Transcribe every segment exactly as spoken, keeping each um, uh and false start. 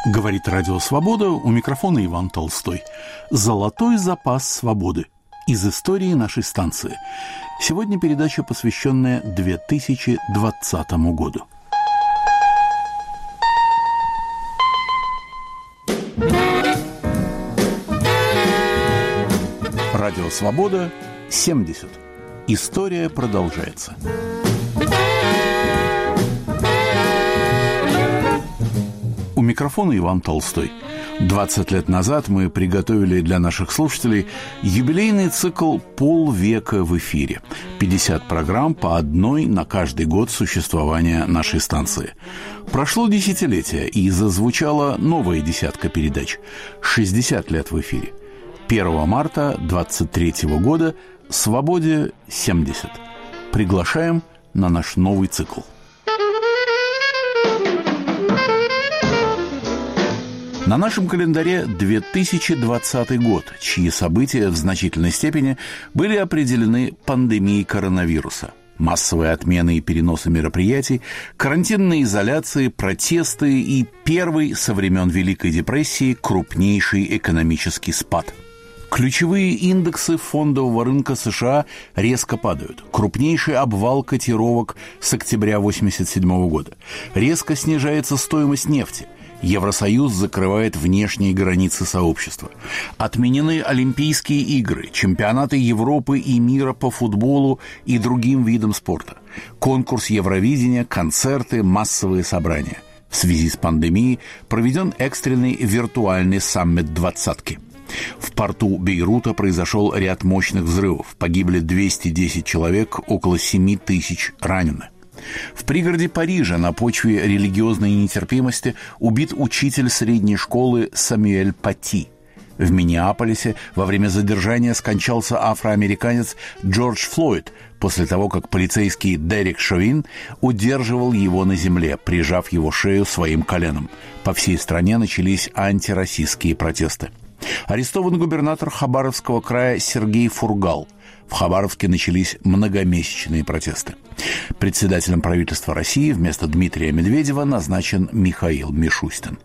Говорит Радио Свобода, у микрофона Иван Толстой. Золотой запас свободы из истории нашей станции. Сегодня передача, посвященная две тысячи двадцатому году. Радио Свобода, семьдесят. История продолжается. У микрофона Иван Толстой. двадцать лет назад мы приготовили для наших слушателей юбилейный цикл «Полвека в эфире». пятьдесят программ по одной на каждый год существования нашей станции. Прошло десятилетие, и зазвучала новая десятка передач. шестьдесят лет в эфире. первого марта двадцать третьего года «Свободе семьдесят». Приглашаем на наш новый цикл. На нашем календаре две тысячи двадцатый год, чьи события в значительной степени были определены пандемией коронавируса. Массовые отмены и переносы мероприятий, карантинные изоляции, протесты и первый со времен Великой депрессии крупнейший экономический спад. Ключевые индексы фондового рынка США резко падают. Крупнейший обвал котировок с октября восемьдесят седьмого года. Резко снижается стоимость нефти. Евросоюз закрывает внешние границы сообщества. Отменены Олимпийские игры, чемпионаты Европы и мира по футболу и другим видам спорта. Конкурс Евровидения, концерты, массовые собрания. В связи с пандемией проведен экстренный виртуальный саммит «двадцатки». В порту Бейрута произошел ряд мощных взрывов. Погибли двести десять человек, около семь тысяч ранены. В пригороде Парижа на почве религиозной нетерпимости убит учитель средней школы Самюэль Пати. В Миннеаполисе во время задержания скончался афроамериканец Джордж Флойд после того, как полицейский Дерек Шовин удерживал его на земле, прижав его шею своим коленом. По всей стране начались антироссийские протесты. Арестован губернатор Хабаровского края Сергей Фургал. В Хабаровске начались многомесячные протесты. Председателем правительства России вместо Дмитрия Медведева назначен Михаил Мишустин.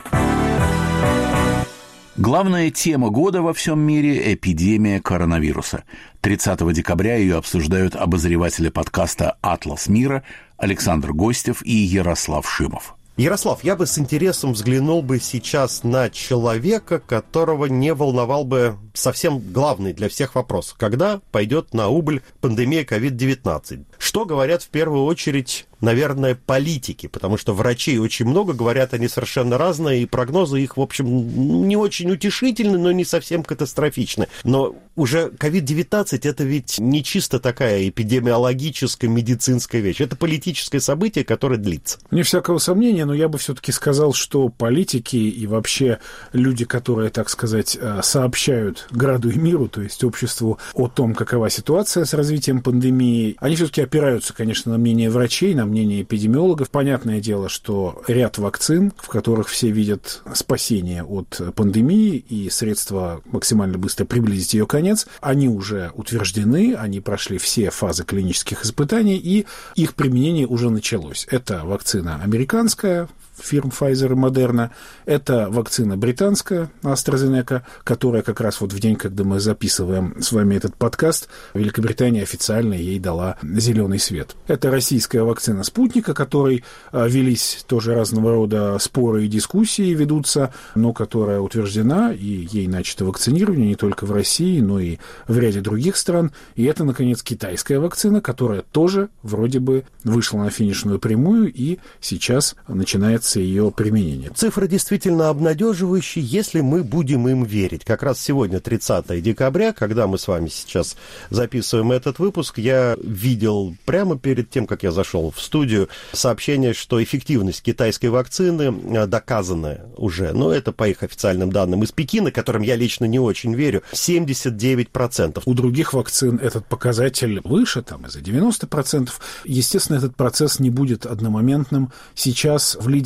Главная тема года во всем мире – эпидемия коронавируса. тридцатого декабря ее обсуждают обозреватели подкаста «Атлас мира» Александр Гостев и Ярослав Шимов. Ярослав, я бы с интересом взглянул бы сейчас на человека, которого не волновал бы совсем главный для всех вопрос. Когда пойдет на убыль пандемия ковид девятнадцать? Что говорят в первую очередь, наверное, политики? Потому что врачей очень много, говорят они совершенно разные, и прогнозы их, в общем, не очень утешительны, но не совсем катастрофичны. Но уже ковид девятнадцать это ведь не чисто такая эпидемиологическая, медицинская вещь. Это политическое событие, которое длится. Не всякого сомнения, но я бы все-таки сказал, что политики и вообще люди, которые, так сказать, сообщают граду и миру, то есть обществу, о том, какова ситуация с развитием пандемии, они все-таки опираются, конечно, на мнение врачей, на мнение эпидемиологов. Понятное дело, что ряд вакцин, в которых все видят спасение от пандемии и средства максимально быстро приблизить ее конец, они уже утверждены, они прошли все фазы клинических испытаний, и их применение уже началось. Это вакцина американская, фирм Pfizer и Moderna. Это вакцина британская, AstraZeneca, которая как раз вот в день, когда мы записываем с вами этот подкаст, Великобритания официально ей дала зеленый свет. Это российская вакцина Спутника, которой велись тоже разного рода споры и дискуссии ведутся, но которая утверждена, и ей начато вакцинирование не только в России, но и в ряде других стран. И это, наконец, китайская вакцина, которая тоже вроде бы вышла на финишную прямую, и сейчас начинается ее применение. Цифры действительно обнадеживающие, если мы будем им верить. Как раз сегодня, тридцатого декабря, когда мы с вами сейчас записываем этот выпуск, я видел прямо перед тем, как я зашел в студию, сообщение, что эффективность китайской вакцины доказана уже, но это по их официальным данным из Пекина, которым я лично не очень верю, семьдесят девять процентов. У других вакцин этот показатель выше, там, и за девяносто процентов. Естественно, этот процесс не будет одномоментным. Сейчас в лидере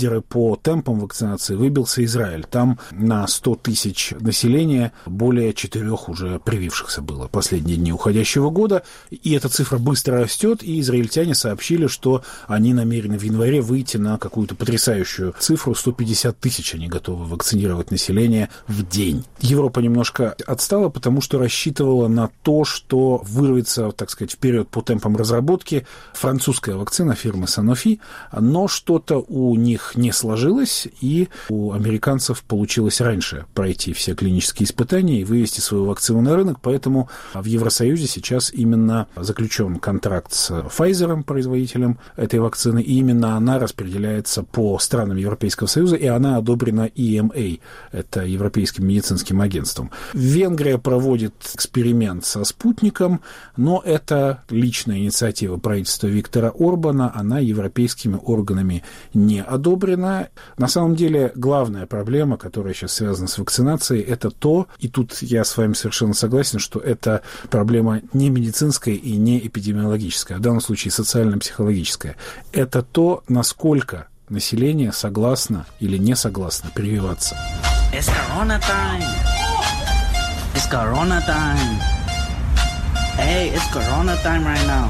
лидеры по темпам вакцинации выбился Израиль. Там на сто тысяч населения более четырех уже привившихся было последние дни уходящего года. И эта цифра быстро растет, и израильтяне сообщили, что они намерены в январе выйти на какую-то потрясающую цифру. сто пятьдесят тысяч они готовы вакцинировать население в день. Европа немножко отстала, потому что рассчитывала на то, что вырвется, так сказать, вперед по темпам разработки французская вакцина фирмы Sanofi, но что-то у них не сложилось, и у американцев получилось раньше пройти все клинические испытания и вывести свою вакцину на рынок, поэтому в Евросоюзе сейчас именно заключен контракт с Pfizer, производителем этой вакцины, и именно она распределяется по странам Европейского Союза, и она одобрена и эм эй, это Европейским медицинским агентством. Венгрия проводит эксперимент со спутником, но это личная инициатива правительства Виктора Орбана, она европейскими органами не одобрена. На самом деле, главная проблема, которая сейчас связана с вакцинацией, это то, и тут я с вами совершенно согласен, что это проблема не медицинская и не эпидемиологическая, а в данном случае социально-психологическая. Это то, насколько население согласно или не согласно прививаться. It's Corona time. It's Corona time. Hey, it's Corona time right now.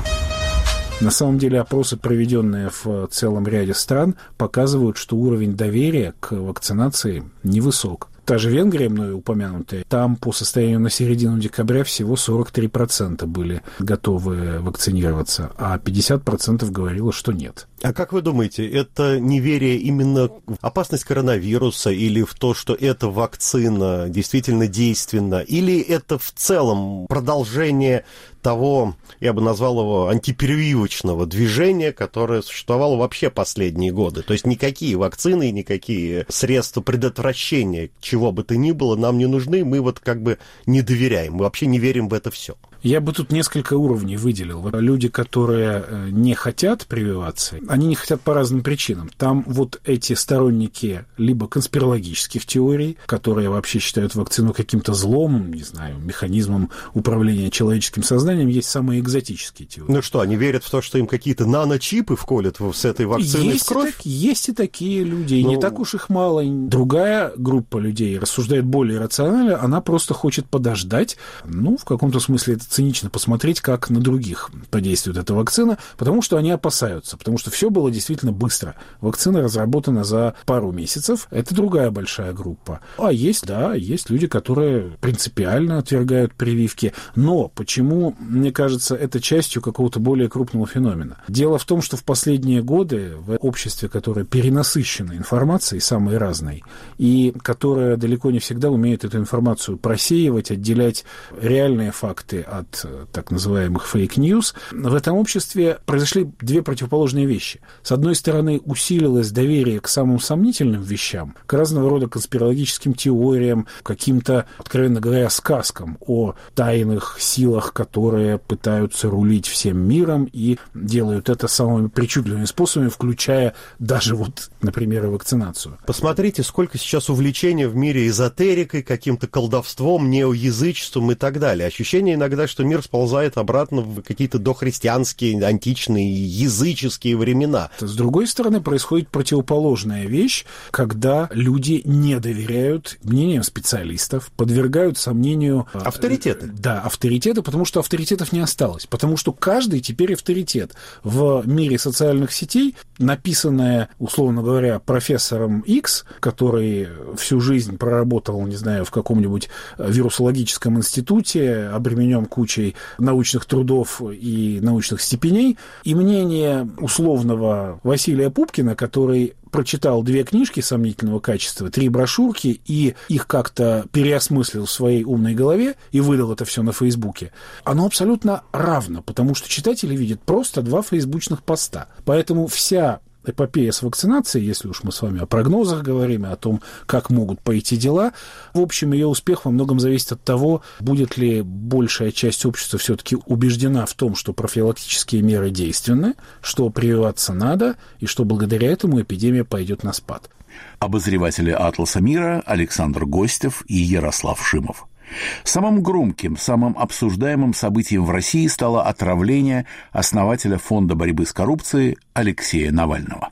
На самом деле опросы, проведенные в целом ряде стран, показывают, что уровень доверия к вакцинации невысок. Та же Венгрия, мною упомянутая, там по состоянию на середину декабря всего сорок три процента были готовы вакцинироваться, а пятьдесят процентов говорило, что нет. А как вы думаете, это неверие именно в опасность коронавируса или в то, что эта вакцина действительно действенна, или это в целом продолжение того, я бы назвал его, антипрививочного движения, которое существовало вообще последние годы? То есть никакие вакцины, никакие средства предотвращения чего бы то ни было нам не нужны, мы вот как бы не доверяем, мы вообще не верим в это все. Я бы тут несколько уровней выделил. Люди, которые не хотят прививаться, они не хотят по разным причинам. Там вот эти сторонники либо конспирологических теорий, которые вообще считают вакцину каким-то злом, не знаю, механизмом управления человеческим сознанием, есть самые экзотические теории. Ну что, они верят в то, что им какие-то наночипы вколят с этой вакциной есть в кровь? И так, есть и такие люди, и ну... не так уж их мало. Другая группа людей рассуждает более рационально, она просто хочет подождать, ну, в каком-то смысле это цинично посмотреть, как на других подействует эта вакцина, потому что они опасаются, потому что все было действительно быстро. Вакцина разработана за пару месяцев, это другая большая группа. А есть, да, есть люди, которые принципиально отвергают прививки, но почему, мне кажется, это частью какого-то более крупного феномена? Дело в том, что в последние годы в обществе, которое перенасыщено информацией, самой разной, и которое далеко не всегда умеет эту информацию просеивать, отделять реальные факты от так называемых фейк-ньюс, в этом обществе произошли две противоположные вещи. С одной стороны, усилилось доверие к самым сомнительным вещам, к разного рода конспирологическим теориям, каким-то, откровенно говоря, сказкам о тайных силах, которые пытаются рулить всем миром и делают это самыми причудливыми способами, включая даже вот, например, и вакцинацию. Посмотрите, сколько сейчас увлечения в мире эзотерикой, каким-то колдовством, неоязычеством и так далее. Ощущение иногда, что мир сползает обратно в какие-то дохристианские, античные, языческие времена. С другой стороны, происходит противоположная вещь, когда люди не доверяют мнениям специалистов, подвергают сомнению... Авторитеты. Да, авторитеты, потому что авторитетов не осталось. Потому что каждый теперь авторитет. В мире социальных сетей, написанное, условно говоря, профессором X, который всю жизнь проработал, не знаю, в каком-нибудь вирусологическом институте, обременен кучей научных трудов и научных степеней, и мнение условного Василия Пупкина, который прочитал две книжки сомнительного качества, три брошюрки, и их как-то переосмыслил в своей умной голове и выдал это все на Фейсбуке, оно абсолютно равно, потому что читатели видят просто два фейсбучных поста. Поэтому вся эпопея с вакцинацией, если уж мы с вами о прогнозах говорим, и о том, как могут пойти дела, в общем, ее успех во многом зависит от того, будет ли большая часть общества все-таки убеждена в том, что профилактические меры действенны, что прививаться надо, и что благодаря этому эпидемия пойдет на спад. Обозреватели «Атласа мира» Александр Гостев и Ярослав Шимов. Самым громким, самым обсуждаемым событием в России стало отравление основателя Фонда борьбы с коррупцией Алексея Навального.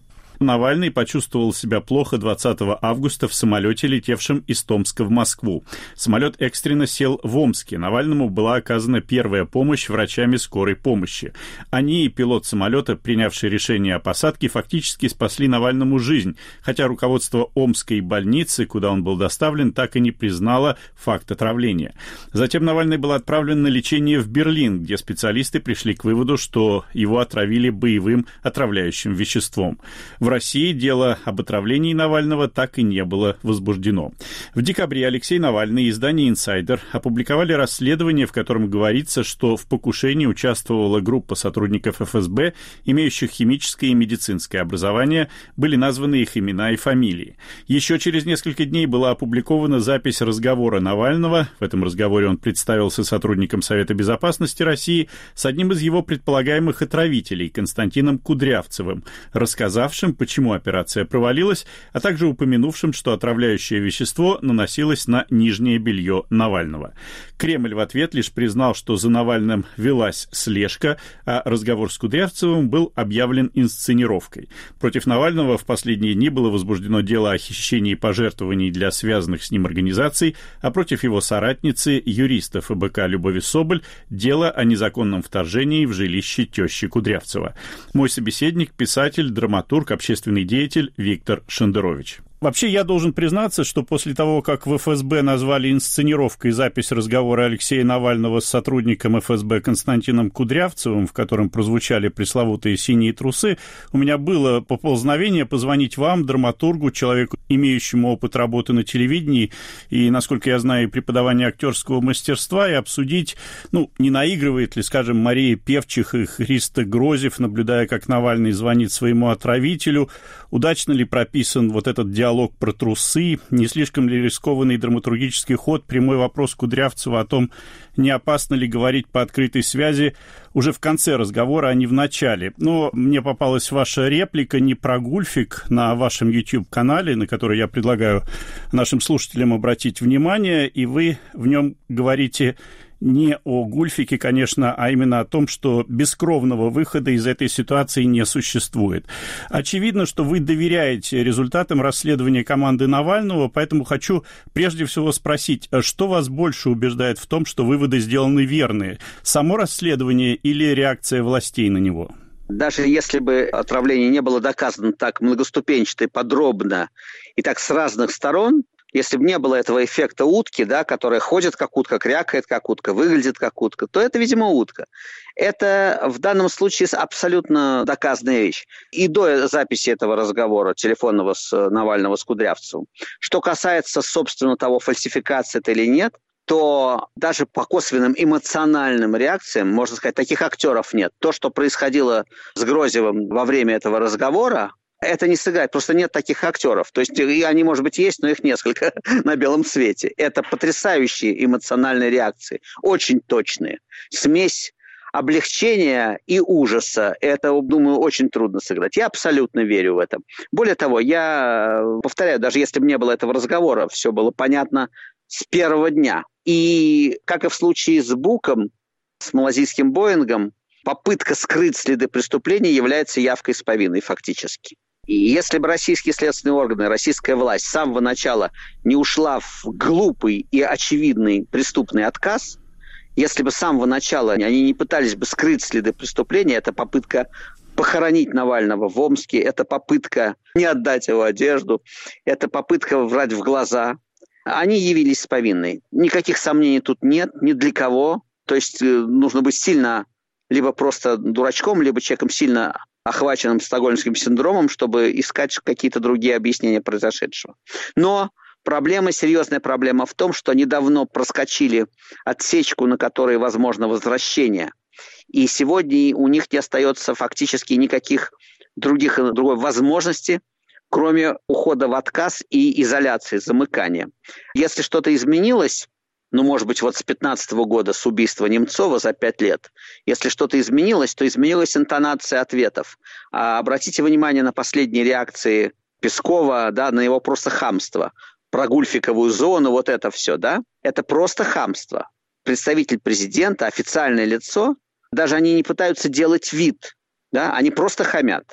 Навальный почувствовал себя плохо двадцатого августа в самолете, летевшем из Томска в Москву. Самолет экстренно сел в Омске. Навальному была оказана первая помощь врачами скорой помощи. Они и пилот самолета, принявший решение о посадке, фактически спасли Навальному жизнь, хотя руководство Омской больницы, куда он был доставлен, так и не признало факт отравления. Затем Навальный был отправлен на лечение в Берлин, где специалисты пришли к выводу, что его отравили боевым отравляющим веществом. В России дело об отравлении Навального так и не было возбуждено. В декабре Алексей Навальный и издание «Инсайдер» опубликовали расследование, в котором говорится, что в покушении участвовала группа сотрудников эф эс бэ, имеющих химическое и медицинское образование, были названы их имена и фамилии. Еще через несколько дней была опубликована запись разговора Навального. В этом разговоре он представился сотрудником Совета безопасности России с одним из его предполагаемых отравителей, Константином Кудрявцевым, рассказавшим, почему операция провалилась, а также упомянувшим, что отравляющее вещество наносилось на нижнее белье Навального. Кремль в ответ лишь признал, что за Навальным велась слежка, а разговор с Кудрявцевым был объявлен инсценировкой. Против Навального в последние дни было возбуждено дело о хищении пожертвований для связанных с ним организаций, а против его соратницы, юриста эф бэ ка Любови Соболь, дело о незаконном вторжении в жилище тещи Кудрявцева. Мой собеседник – писатель, драматург, общественный деятель Виктор Шендерович. Вообще, я должен признаться, что после того, как в эф эс бэ назвали инсценировкой запись разговора Алексея Навального с сотрудником эф эс бэ Константином Кудрявцевым, в котором прозвучали пресловутые «синие трусы», у меня было поползновение позвонить вам, драматургу, человеку, имеющему опыт работы на телевидении и, насколько я знаю, преподавания актерского мастерства, и обсудить, ну, не наигрывает ли, скажем, Мария Певчих и Христо Грозев, наблюдая, как Навальный звонит своему отравителю, удачно ли прописан вот этот диалог про трусы, не слишком ли рискованный драматургический ход, прямой вопрос Кудрявцева о том, не опасно ли говорить по открытой связи уже в конце разговора, а не в начале. Но мне попалась ваша реплика не про Гульфик на вашем YouTube-канале, на который я предлагаю нашим слушателям обратить внимание, и вы в нем говорите не о Гульфике, конечно, а именно о том, что бескровного выхода из этой ситуации не существует. Очевидно, что вы доверяете результатам расследования команды Навального, поэтому хочу прежде всего спросить, что вас больше убеждает в том, что выводы сделаны верные? Само расследование или реакция властей на него? Даже если бы отравление не было доказано так многоступенчато и подробно, и так с разных сторон, если бы не было этого эффекта утки, да, которая ходит как утка, крякает как утка, выглядит как утка, то это, видимо, утка. Это в данном случае абсолютно доказанная вещь. И до записи этого разговора телефонного с Навального с Кудрявцевым. Что касается, собственно, того, фальсификация это или нет, то даже по косвенным эмоциональным реакциям, можно сказать, таких актеров нет. То, что происходило с Грозевым во время этого разговора, это не сыграть, просто нет таких актеров. То есть и они, может быть, есть, но их несколько на белом свете. Это потрясающие эмоциональные реакции, очень точные. Смесь облегчения и ужаса, это, думаю, очень трудно сыграть. Я абсолютно верю в это. Более того, я повторяю, даже если бы не было этого разговора, все было понятно с первого дня. И, как и в случае с Буком, с малазийским Боингом, попытка скрыть следы преступления является явкой с повинной фактически. И если бы российские следственные органы, российская власть с самого начала не ушла в глупый и очевидный преступный отказ, если бы с самого начала они не пытались бы скрыть следы преступления, это попытка похоронить Навального в Омске, это попытка не отдать его одежду, это попытка врать в глаза, они явились с повинной. Никаких сомнений тут нет, ни для кого. То есть нужно быть сильно либо просто дурачком, либо человеком сильно охваченным стокгольмским синдромом, чтобы искать какие-то другие объяснения произошедшего. Но проблема, серьезная проблема в том, что они давно проскочили отсечку, на которой возможно возвращение. И сегодня у них не остается фактически никаких других, другой возможности, кроме ухода в отказ и изоляции, замыкания. Если что-то изменилось, ну, может быть, вот с пятнадцатого года, с убийства Немцова за пять лет, если что-то изменилось, то изменилась интонация ответов. А обратите внимание на последние реакции Пескова, да, на его просто хамство. Про гульфиковую зону, вот это все, да? Это просто хамство. Представитель президента, официальное лицо, даже они не пытаются делать вид, да, они просто хамят.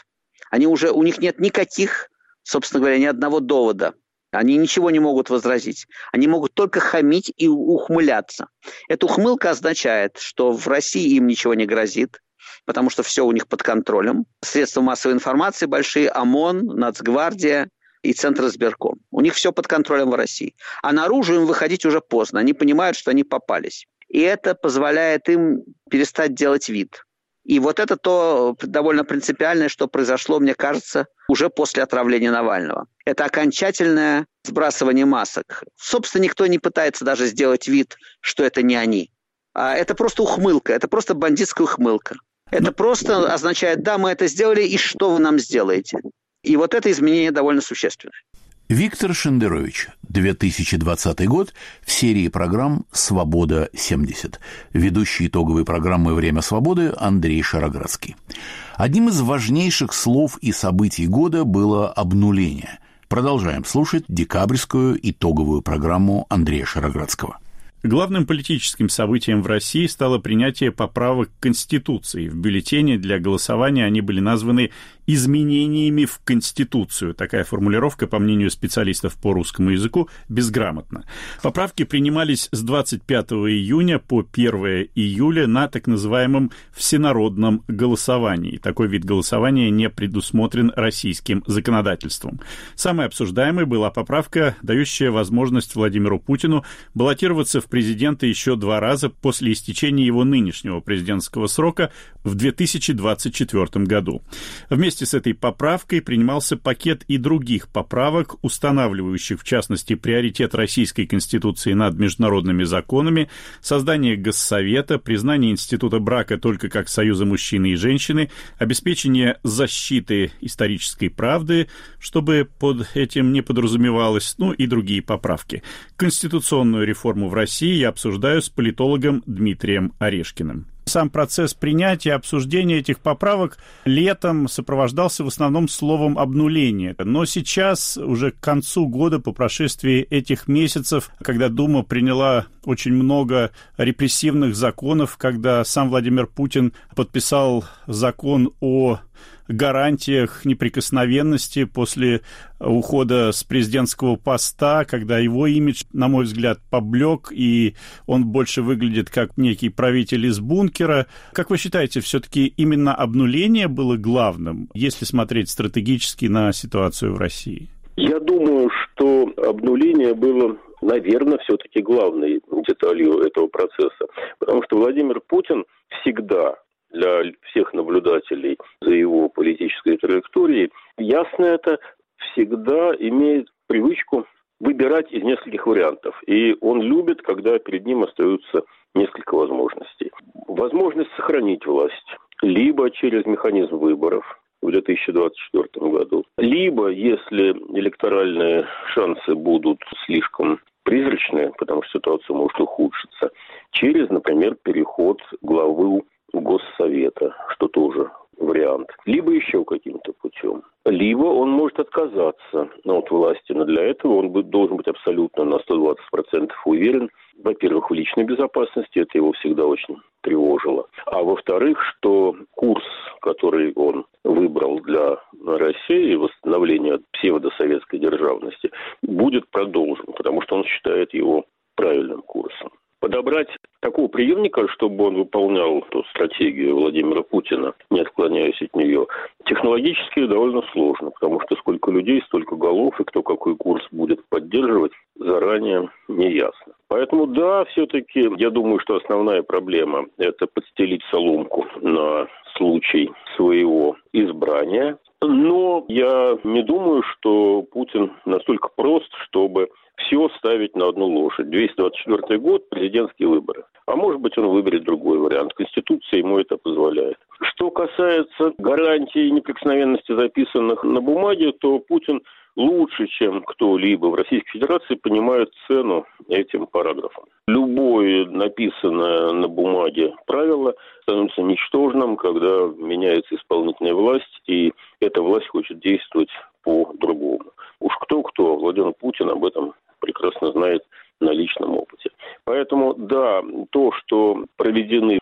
Они уже, у них нет никаких, собственно говоря, ни одного довода. Они ничего не могут возразить. Они могут только хамить и ухмыляться. Эта ухмылка означает, что в России им ничего не грозит, потому что все у них под контролем. Средства массовой информации большие, ОМОН, Нацгвардия и Центр избирком. У них все под контролем в России. А наружу им выходить уже поздно. Они понимают, что они попались. И это позволяет им перестать делать вид. И вот это то довольно принципиальное, что произошло, мне кажется, уже после отравления Навального. Это окончательное сбрасывание масок. Собственно, никто не пытается даже сделать вид, что это не они. А это просто ухмылка, это просто бандитская ухмылка. Это просто означает, да, мы это сделали, и что вы нам сделаете? И вот это изменение довольно существенное. Виктор Шендерович, две тысячи двадцатый год в серии программ «Свобода-семьдесят». Ведущий итоговой программы «Время свободы» Андрей Шароградский. Одним из важнейших слов и событий года было обнуление. Продолжаем слушать декабрьскую итоговую программу Андрея Шароградского. Главным политическим событием в России стало принятие поправок к Конституции. В бюллетене для голосования они были названы «изменениями в Конституцию». Такая формулировка, по мнению специалистов по русскому языку, безграмотна. Поправки принимались с двадцать пятого июня по первого июля на так называемом всенародном голосовании. Такой вид голосования не предусмотрен российским законодательством. Самой обсуждаемой была поправка, дающая возможность Владимиру Путину баллотироваться в президенты еще два раза после истечения его нынешнего президентского срока в две тысячи двадцать четвёртом году. Вместе с этой поправкой принимался пакет и других поправок, устанавливающих, в частности, приоритет Российской Конституции над международными законами, создание Госсовета, признание института брака только как союза мужчины и женщины, обеспечение защиты исторической правды, чтобы под этим не подразумевалось, ну и другие поправки. Конституционную реформу в России я обсуждаю с политологом Дмитрием Орешкиным. Сам процесс принятия, обсуждения этих поправок летом сопровождался в основном словом «обнуление». Но сейчас, уже к концу года, по прошествии этих месяцев, когда Дума приняла очень много репрессивных законов, когда сам Владимир Путин подписал закон о гарантиях неприкосновенности после ухода с президентского поста, когда его имидж, на мой взгляд, поблек, и он больше выглядит как некий правитель из бункера. Как вы считаете, все-таки именно обнуление было главным, если смотреть стратегически на ситуацию в России? Я думаю, что обнуление было, наверное, все-таки главной деталью этого процесса, потому что Владимир Путин всегда, для всех наблюдателей за его политической траекторией, ясно это, всегда имеет привычку выбирать из нескольких вариантов. И он любит, когда перед ним остаются несколько возможностей. Возможность сохранить власть либо через механизм выборов в две тысячи двадцать четвёртом году, либо, если электоральные шансы будут слишком призрачные, потому что ситуация может ухудшиться, через, например, переход главы Госсовета, что тоже вариант. Либо еще каким-то путем. Либо он может отказаться от власти, но для этого он должен быть абсолютно на сто двадцать процентов уверен, во-первых, в личной безопасности, это его всегда очень тревожило, а во-вторых, что курс, который он выбрал для России, восстановления псевдосоветской державности, будет продолжен, потому что он считает его правильным курсом. Подобрать такого преемника, чтобы он выполнял ту стратегию Владимира Путина, не отклоняясь от нее, технологически довольно сложно, потому что сколько людей, столько голов, и кто какой курс будет поддерживать, заранее не ясно. Поэтому да, все-таки я думаю, что основная проблема – это подстелить соломку на случай своего избрания. Но я не думаю, что Путин настолько прост, чтобы все ставить на одну лошадь. двести двадцать четвёртый год, президентские выборы. А может быть, он выберет другой вариант. Конституция ему это позволяет. Что касается гарантий неприкосновенности, записанных на бумаге, то Путин лучше, чем кто-либо в Российской Федерации, понимает цену этим параграфам. Любое написанное на бумаге правило становится ничтожным, когда меняется исполнительная власть, и эта власть хочет действовать по-другому. Уж кто-кто, Владимир Путин об этом прекрасно знает на личном опыте. Поэтому, да, то, что проведены дополнительные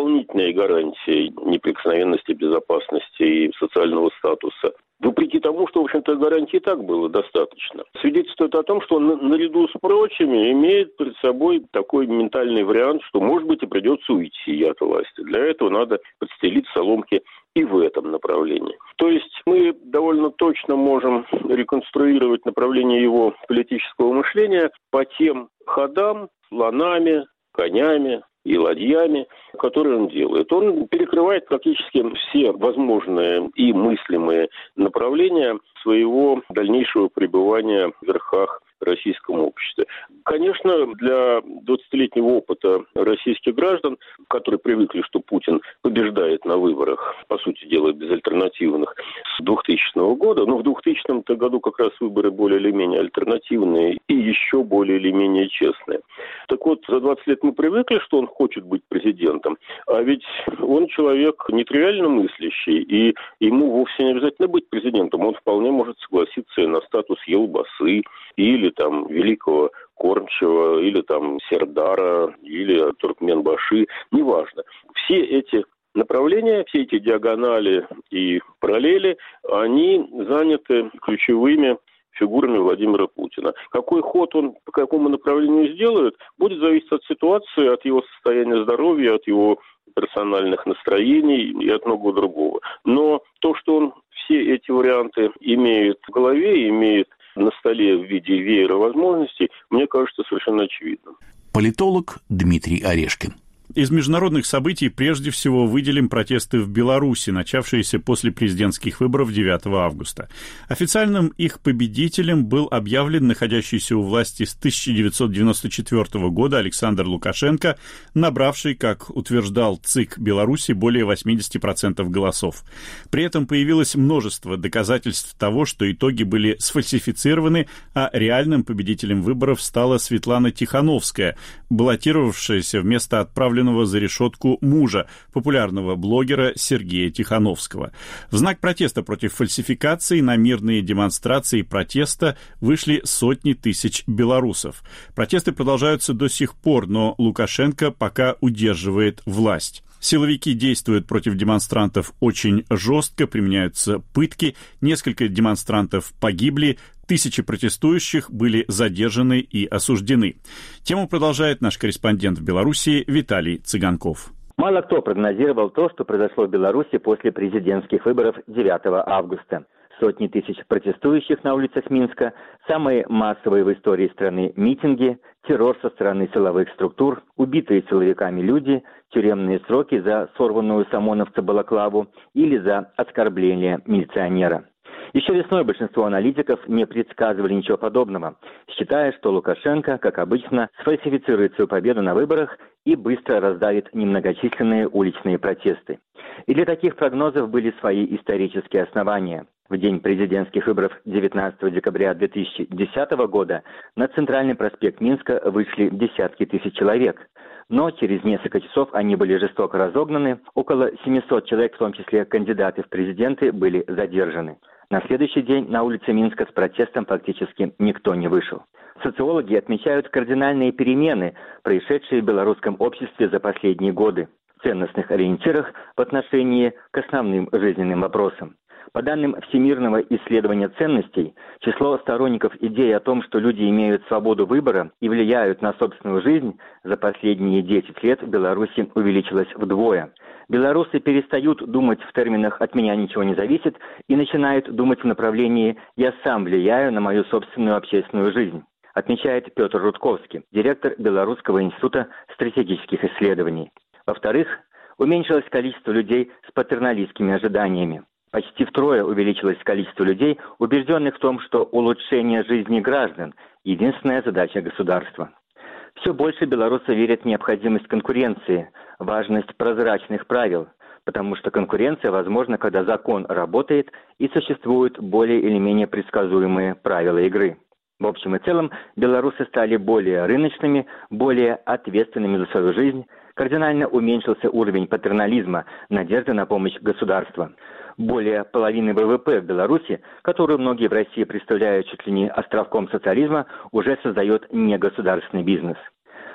дополнительной гарантией неприкосновенности, безопасности и социального статуса. Вопреки тому, что, в общем-то, гарантий и так было достаточно. Свидетельствует о том, что он наряду с прочими имеет перед собой такой ментальный вариант, что, может быть, и придется уйти от власти. Для этого надо подстелить соломки и в этом направлении. То есть мы довольно точно можем реконструировать направление его политического мышления по тем ходам, слонами, конями и ладьями, которые он делает. Он перекрывает практически все возможные и мыслимые направления своего дальнейшего пребывания в верхах российском обществе. Конечно, для двадцатилетнего опыта российских граждан, которые привыкли, что Путин побеждает на выборах, по сути дела, безальтернативных, с двухтысячного года, но в двухтысячном году как раз выборы более или менее альтернативные и еще более или менее честные. Так вот, за двадцать лет мы привыкли, что он хочет быть президентом, а ведь он человек нетривиально мыслящий, и ему вовсе не обязательно быть президентом. Он вполне может согласиться на статус елбасы, или там великого кормчего, или там сердара, или туркменбаши, неважно. Все эти направления, все эти диагонали и параллели, они заняты ключевыми фигурами Владимира Путина. Какой ход он по какому направлению сделает, будет зависеть от ситуации, от его состояния здоровья, от его персональных настроений и от многого другого. Но то, что он все эти варианты имеет в голове, имеет на столе в виде веера возможностей, мне кажется, совершенно очевидным. Политолог Дмитрий Орешкин. Из международных событий прежде всего выделим протесты в Беларуси, начавшиеся после президентских выборов девятого августа. Официальным их победителем был объявлен находящийся у власти с тысяча девятьсот девяносто четвёртого года Александр Лукашенко, набравший, как утверждал ЦИК Беларуси, более восемьдесят процентов голосов. При этом появилось множество доказательств того, что итоги были сфальсифицированы, а реальным победителем выборов стала Светлана Тихановская, баллотировавшаяся вместо отправленного за решетку мужа, популярного блогера Сергея Тихановского. В знак протеста против фальсификаций на мирные демонстрации протеста вышли сотни тысяч белорусов. Протесты продолжаются до сих пор, но Лукашенко пока удерживает власть. Силовики действуют против демонстрантов очень жестко, применяются пытки, несколько демонстрантов погибли, тысячи протестующих были задержаны и осуждены. Тему продолжает наш корреспондент в Беларуси Виталий Цыганков. Мало кто прогнозировал то, что произошло в Беларуси после президентских выборов девятого августа. Сотни тысяч протестующих на улицах Минска, самые массовые в истории страны митинги, террор со стороны силовых структур, убитые силовиками люди, тюремные сроки за сорванную с ОМОНовца балаклаву или за оскорбление милиционера. Еще весной большинство аналитиков не предсказывали ничего подобного, считая, что Лукашенко, как обычно, сфальсифицирует свою победу на выборах и быстро раздавит немногочисленные уличные протесты. И для таких прогнозов были свои исторические основания. В день президентских выборов девятнадцатого декабря две тысячи десятого года на центральный проспект Минска вышли десятки тысяч человек. Но через несколько часов они были жестоко разогнаны, около семисот человек, в том числе кандидаты в президенты, были задержаны. На следующий день на улице Минска с протестом фактически никто не вышел. Социологи отмечают кардинальные перемены, происшедшие в белорусском обществе за последние годы, в ценностных ориентирах в отношении к основным жизненным вопросам. По данным Всемирного исследования ценностей, число сторонников идеи о том, что люди имеют свободу выбора и влияют на собственную жизнь, за последние десять лет в Беларуси увеличилось вдвое. Белорусы перестают думать в терминах «от меня ничего не зависит» и начинают думать в направлении «я сам влияю на мою собственную общественную жизнь», отмечает Петр Рудковский, директор Белорусского института стратегических исследований. Во-вторых, уменьшилось количество людей с патерналистскими ожиданиями. Почти втрое увеличилось количество людей, убежденных в том, что улучшение жизни граждан – единственная задача государства. Все больше белорусы верят в необходимость конкуренции, важность прозрачных правил, потому что конкуренция возможна, когда закон работает и существуют более или менее предсказуемые правила игры. В общем и целом, белорусы стали более рыночными, более ответственными за свою жизнь, кардинально уменьшился уровень патернализма, надежды на помощь государства. Более половины ВВП в Беларуси, которую многие в России представляют чуть ли не островком социализма, уже создает негосударственный бизнес.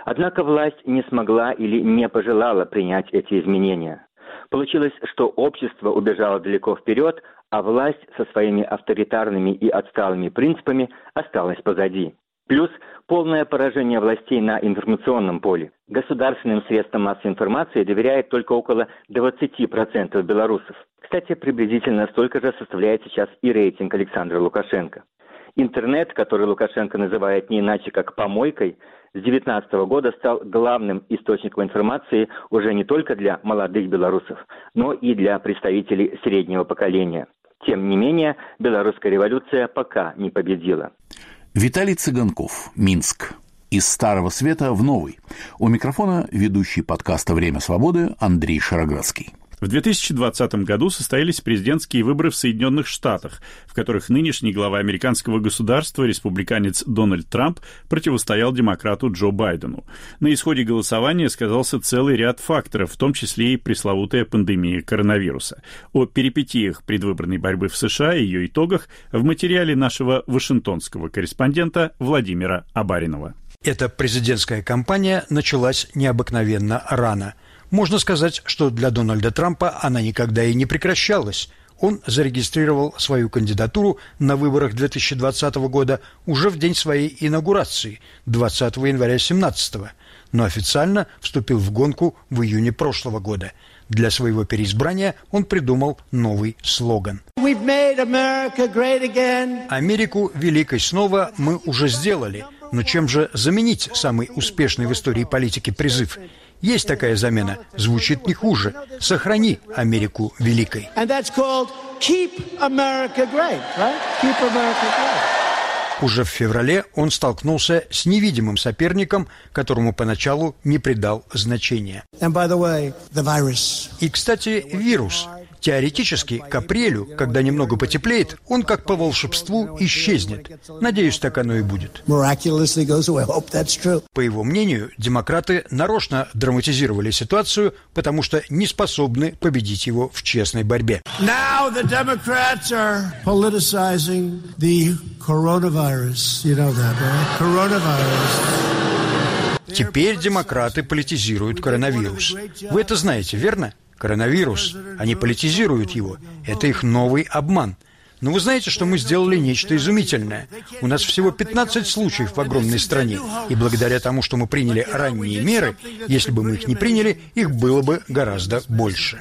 Однако власть не смогла или не пожелала принять эти изменения. Получилось, что общество убежало далеко вперед, а власть со своими авторитарными и отсталыми принципами осталась позади. Плюс полное поражение властей на информационном поле. Государственным средствам массовой информации доверяет только около двадцать процентов белорусов. Кстати, приблизительно столько же составляет сейчас и рейтинг Александра Лукашенко. Интернет, который Лукашенко называет не иначе как «помойкой», с две тысячи девятнадцатого года стал главным источником информации уже не только для молодых белорусов, но и для представителей среднего поколения. Тем не менее, белорусская революция пока не победила. Виталий Цыганков, Минск. Из Старого Света в Новый. У микрофона ведущий подкаста «Время свободы» Андрей Шароградский. В две тысячи двадцатом году состоялись президентские выборы в Соединенных Штатах, в которых нынешний глава американского государства, республиканец Дональд Трамп, противостоял демократу Джо Байдену. На исходе голосования сказался целый ряд факторов, в том числе и пресловутая пандемия коронавируса. О перипетиях предвыборной борьбы в США и ее итогах в материале нашего вашингтонского корреспондента Владимира Абаринова. Эта президентская кампания началась необыкновенно рано. Можно сказать, что для Дональда Трампа она никогда и не прекращалась. Он зарегистрировал свою кандидатуру на выборах две тысячи двадцатого года уже в день своей инаугурации, двадцатого января семнадцатого, но официально вступил в гонку в июне прошлого года. Для своего переизбрания он придумал новый слоган. «Америку великой снова мы уже сделали». Но чем же заменить самый успешный в истории политики призыв? Есть такая замена, звучит не хуже. «Сохрани Америку великой». Уже в феврале он столкнулся с невидимым соперником, которому поначалу не придал значения. И, кстати, вирус. Теоретически, к апрелю, когда немного потеплеет, он как по волшебству исчезнет. Надеюсь, так оно и будет. По его мнению, демократы нарочно драматизировали ситуацию, потому что не способны победить его в честной борьбе. Теперь демократы политизируют коронавирус. Вы это знаете, верно? Коронавирус. Они политизируют его. Это их новый обман. Но вы знаете, что мы сделали нечто изумительное. У нас всего пятнадцать случаев в огромной стране. И благодаря тому, что мы приняли ранние меры, если бы мы их не приняли, их было бы гораздо больше.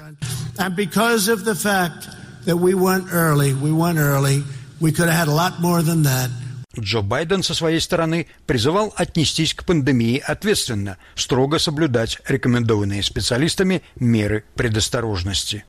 Джо Байден со своей стороны призывал отнестись к пандемии ответственно, строго соблюдать рекомендованные специалистами меры предосторожности.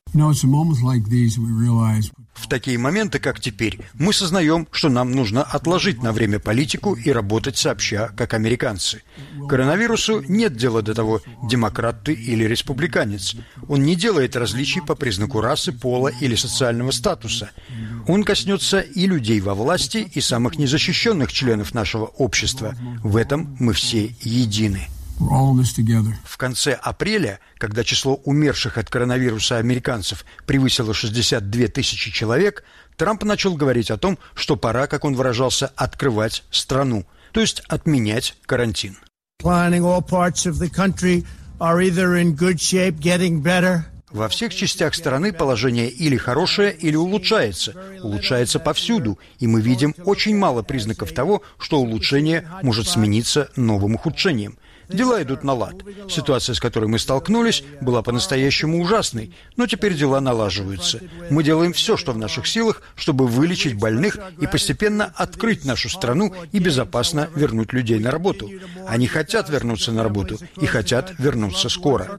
В такие моменты, как теперь, мы сознаем, что нам нужно отложить на время политику и работать сообща, как американцы. Коронавирусу нет дела до того, демократ ты или республиканец. Он не делает различий по признаку расы, пола или социального статуса. Он коснется и людей во власти, и самых незащищенных членов нашего общества. В этом мы все едины. В конце апреля, когда число умерших от коронавируса американцев превысило шестьдесят две тысячи человек, Трамп начал говорить о том, что пора, как он выражался, открывать страну, то есть отменять карантин. Во всех частях страны положение или хорошее, или улучшается. Улучшается повсюду, и мы видим очень мало признаков того, что улучшение может смениться новым ухудшением. Дела идут на лад. Ситуация, с которой мы столкнулись, была по-настоящему ужасной, но теперь дела налаживаются. Мы делаем все, что в наших силах, чтобы вылечить больных и постепенно открыть нашу страну и безопасно вернуть людей на работу. Они хотят вернуться на работу и хотят вернуться скоро.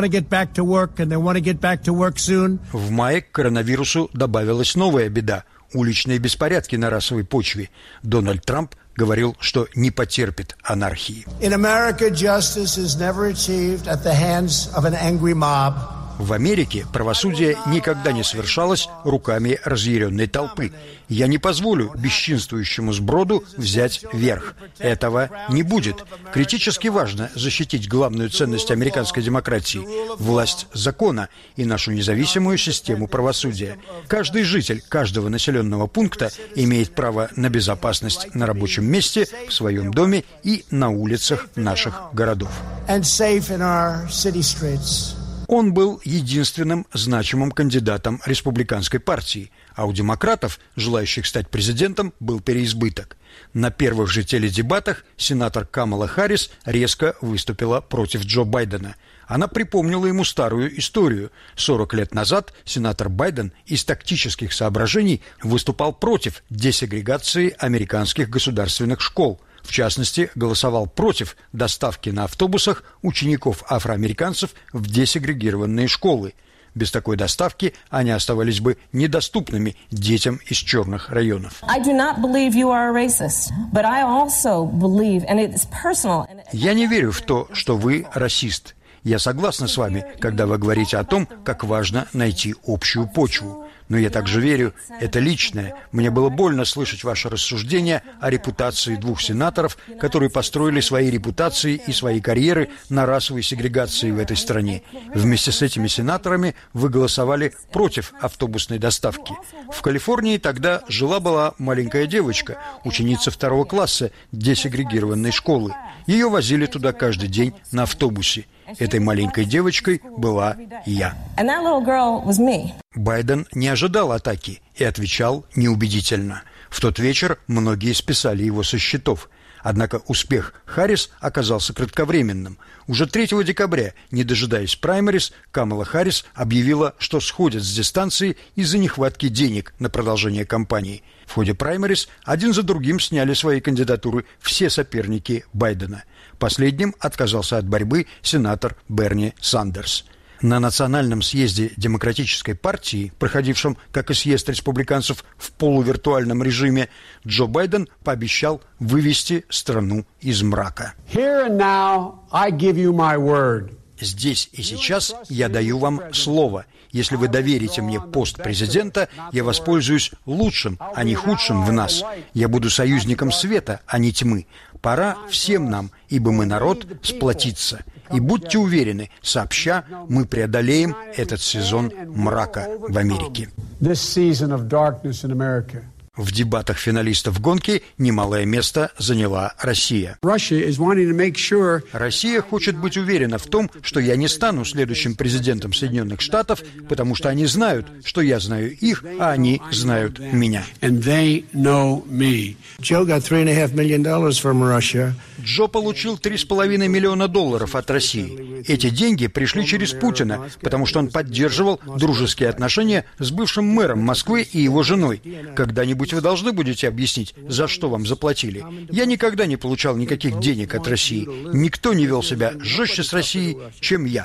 В мае к коронавирусу добавилась новая беда – уличные беспорядки на расовой почве. Дональд Трамп говорил, что не потерпит анархии. В Америке правосудие никогда не совершалось руками разъяренной толпы. Я не позволю бесчинствующему сброду взять верх. Этого не будет. Критически важно защитить главную ценность американской демократии – власть закона и нашу независимую систему правосудия. Каждый житель каждого населенного пункта имеет право на безопасность на рабочем месте, в своем доме и на улицах наших городов. Он был единственным значимым кандидатом республиканской партии, а у демократов, желающих стать президентом, был переизбыток. На первых же теледебатах сенатор Камала Харрис резко выступила против Джо Байдена. Она припомнила ему старую историю. сорок лет назад сенатор Байден из тактических соображений выступал против десегрегации американских государственных школ. В частности, голосовал против доставки на автобусах учеников-афроамериканцев в десегрегированные школы. Без такой доставки они оставались бы недоступными детям из черных районов. Я не верю в то, что вы расист. Я согласна с вами, когда вы говорите о том, как важно найти общую почву. Но я также верю, это личное. Мне было больно слышать ваши рассуждения о репутации двух сенаторов, которые построили свои репутации и свои карьеры на расовой сегрегации в этой стране. Вместе с этими сенаторами вы голосовали против автобусной доставки. В Калифорнии тогда жила-была маленькая девочка, ученица второго класса десегрегированной школы. Ее возили туда каждый день на автобусе. Этой маленькой девочкой была я. Байден не ожидал атаки и отвечал неубедительно. В тот вечер многие списали его со счетов. Однако успех Харрис оказался кратковременным. Уже третьего декабря, не дожидаясь праймериз, Камала Харрис объявила, что сходит с дистанции из-за нехватки денег на продолжение кампании. В ходе праймериз один за другим сняли свои кандидатуры все соперники Байдена. Последним отказался от борьбы сенатор Берни Сандерс. На национальном съезде Демократической партии, проходившем, как и съезд республиканцев, в полувиртуальном режиме, Джо Байден пообещал вывести страну из мрака. Здесь и сейчас я даю вам слово. Если вы доверите мне пост президента, я воспользуюсь лучшим, а не худшим в нас. Я буду союзником света, а не тьмы. Пора всем нам, ибо мы народ, сплотиться. И будьте уверены, сообща мы преодолеем этот сезон мрака в Америке. В дебатах финалистов гонки немалое место заняла Россия. Россия хочет быть уверена в том, что я не стану следующим президентом Соединенных Штатов, потому что они знают, что я знаю их, а они знают меня. Джо получил три с половиной миллиона долларов от России. Эти деньги пришли через Путина, потому что он поддерживал дружеские отношения с бывшим мэром Москвы и его женой. Когда-нибудь вы должны будете объяснить, за что вам заплатили. Я никогда не получал никаких денег от России. Никто не вел себя жестче с Россией, чем я.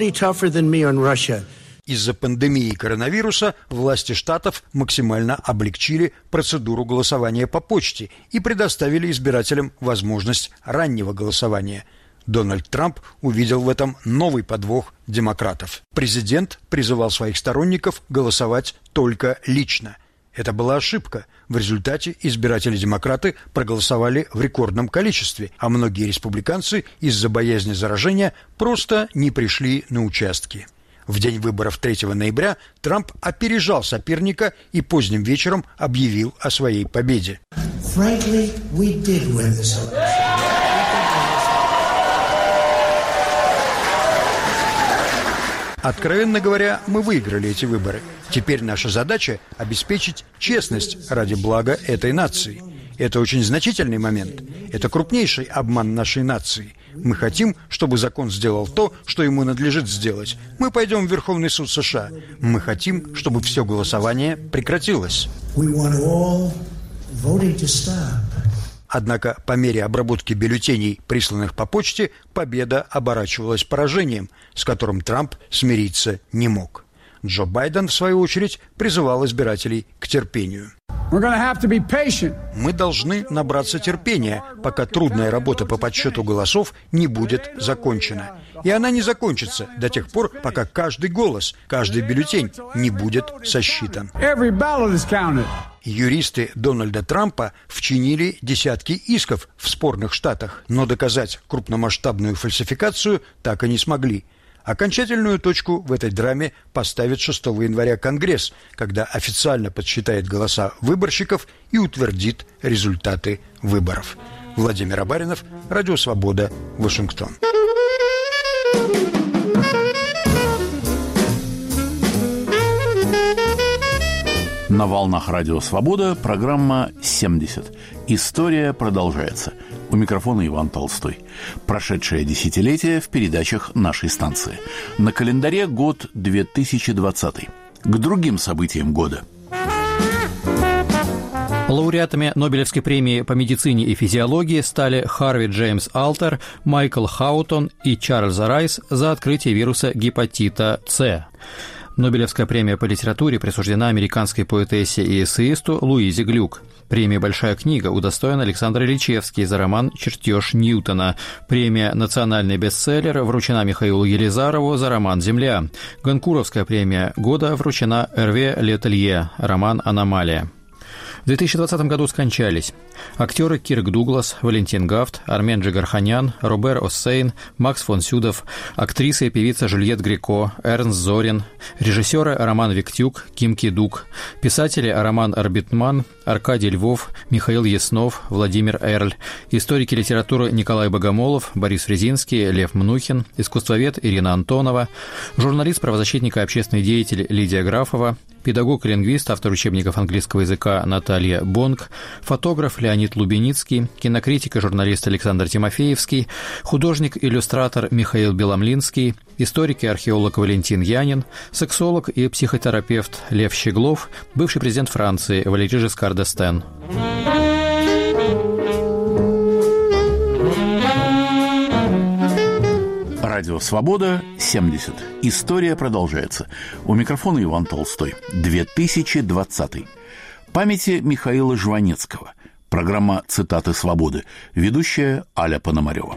Из-за пандемии коронавируса власти штатов максимально облегчили процедуру голосования по почте и предоставили избирателям возможность раннего голосования. Дональд Трамп увидел в этом новый подвох демократов. Президент призывал своих сторонников голосовать только лично. Это была ошибка. В результате избиратели-демократы проголосовали в рекордном количестве, а многие республиканцы из-за боязни заражения просто не пришли на участки. В день выборов третьего ноября Трамп опережал соперника и поздним вечером объявил о своей победе. Frankly, we did win this election. Откровенно говоря, мы выиграли эти выборы. Теперь наша задача – обеспечить честность ради блага этой нации. Это очень значительный момент. Это крупнейший обман нашей нации. Мы хотим, чтобы закон сделал то, что ему надлежит сделать. Мы пойдем в Верховный суд США. Мы хотим, чтобы все голосование прекратилось. Однако по мере обработки бюллетеней, присланных по почте, победа оборачивалась поражением, с которым Трамп смириться не мог. Джо Байден, в свою очередь, призывал избирателей к терпению. Мы должны набраться терпения, пока трудная работа по подсчету голосов не будет закончена. И она не закончится до тех пор, пока каждый голос, каждый бюллетень не будет сосчитан. Юристы Дональда Трампа вчинили десятки исков в спорных штатах, но доказать крупномасштабную фальсификацию так и не смогли. Окончательную точку в этой драме поставит шестого января Конгресс, когда официально подсчитает голоса выборщиков и утвердит результаты выборов. Владимир Абаринов, Радио Свобода, Вашингтон. На волнах Радио Свобода программа «семьдесят». История продолжается. У микрофона Иван Толстой. Прошедшее десятилетие в передачах нашей станции. На календаре год две тысячи двадцатый. К другим событиям года. Лауреатами Нобелевской премии по медицине и физиологии стали Харви Джеймс Алтер, Майкл Хаутон и Чарльз Райс за открытие вируса гепатита С. Нобелевская премия по литературе присуждена американской поэтессе и эссеисту Луизе Глюк. Премия «Большая книга» удостоен Александр Ильичевский за роман «Чертеж Ньютона». Премия «Национальный бестселлер» вручена Михаилу Елизарову за роман «Земля». Гонкуровская премия года вручена Эрве Летелье, роман «Аномалия». В две тысячи двадцатом году скончались актеры Кирк Дуглас, Валентин Гафт, Армен Джигарханян, Робер Оссейн, Макс фон Сюдов, актриса и певица Жюльет Греко, Эрнст Зорин, режиссеры Роман Виктюк, Ким Ки-дук, писатели Роман Арбитман, Аркадий Львов, Михаил Яснов, Владимир Эрль, историки литературы Николай Богомолов, Борис Фрезинский, Лев Мнухин, искусствовед Ирина Антонова, журналист-правозащитник и общественный деятель Лидия Графова, педагог и лингвист, автор учебников английского языка Наталья Бонг, фотограф Леонид Лубеницкий, кинокритик и журналист Александр Тимофеевский, художник-иллюстратор Михаил Беломлинский, историк и археолог Валентин Янин, сексолог и психотерапевт Лев Щеглов, бывший президент Франции Валерий Жискар д'Эстен. Радио «Свобода», семьдесят. История продолжается. У микрофона Иван Толстой. две тысячи двадцатый. Памяти Михаила Жванецкого. Программа «Цитаты свободы». Ведущая Аля Пономарёва.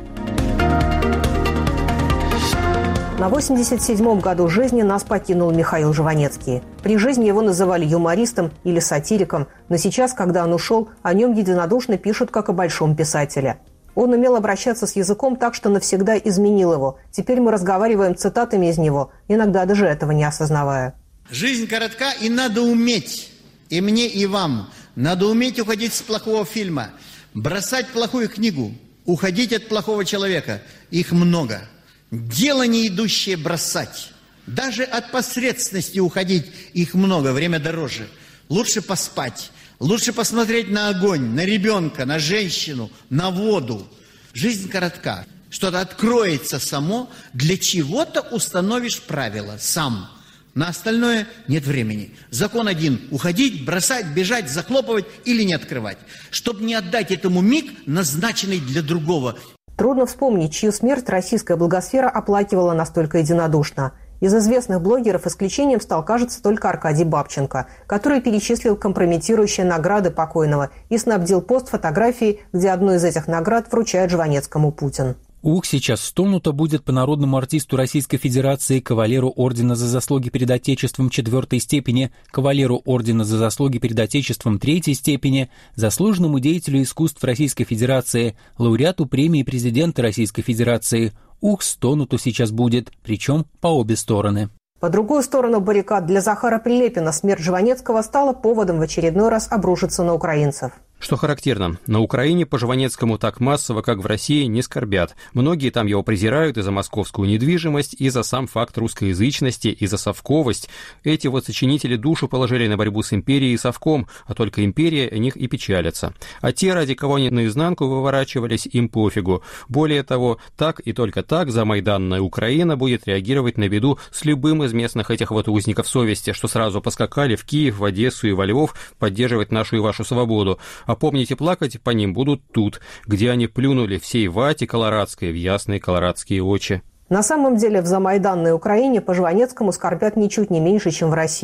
На восемьдесят седьмом году жизни нас покинул Михаил Жванецкий. При жизни его называли юмористом или сатириком, но сейчас, когда он ушел, о нем единодушно пишут как о большом писателе. Он умел обращаться с языком так, что навсегда изменил его. Теперь мы разговариваем цитатами из него, иногда даже этого не осознавая. Жизнь коротка, и надо уметь, и мне, и вам, надо уметь уходить с плохого фильма, бросать плохую книгу, уходить от плохого человека. Их много. Дело не идущее бросать. Даже от посредственности уходить их много, время дороже. Лучше поспать. Лучше посмотреть на огонь, на ребенка, на женщину, на воду. Жизнь коротка. Что-то откроется само, для чего-то установишь правила сам. На остальное нет времени. Закон один – уходить, бросать, бежать, захлопывать или не открывать. Чтобы не отдать этому миг, назначенный для другого. Трудно вспомнить, чью смерть российская благосфера оплакивала настолько единодушно. Из известных блогеров исключением стал, кажется, только Аркадий Бабченко, который перечислил компрометирующие награды покойного и снабдил пост фотографией, где одну из этих наград вручает Жванецкому Путин. Ух, сейчас стонуто будет по народному артисту Российской Федерации, кавалеру Ордена за заслуги перед Отечеством четвертой степени, кавалеру Ордена за заслуги перед Отечеством третьей степени, заслуженному деятелю искусств Российской Федерации, лауреату премии президента Российской Федерации. Ух, стонуто сейчас будет, причем по обе стороны. По другую сторону баррикад для Захара Прилепина смерть Жванецкого стала поводом в очередной раз обрушиться на украинцев. Что характерно, на Украине по Жванецкому так массово, как в России, не скорбят. Многие там его презирают и за московскую недвижимость, и за сам факт русскоязычности, и за совковость. Эти вот сочинители душу положили на борьбу с империей и совком, а только империя о них и печалится. А те, ради кого они наизнанку выворачивались, им пофигу. Более того, так и только так замайданная Украина будет реагировать на беду с любым из местных этих вот узников совести, что сразу поскакали в Киев, в Одессу и во Львов поддерживать нашу и вашу свободу. А помнить и плакать по ним будут тут, где они плюнули всей вате колорадской в ясные колорадские очи. На самом деле в замайданной Украине по Жванецкому скорбят ничуть не меньше, чем в России.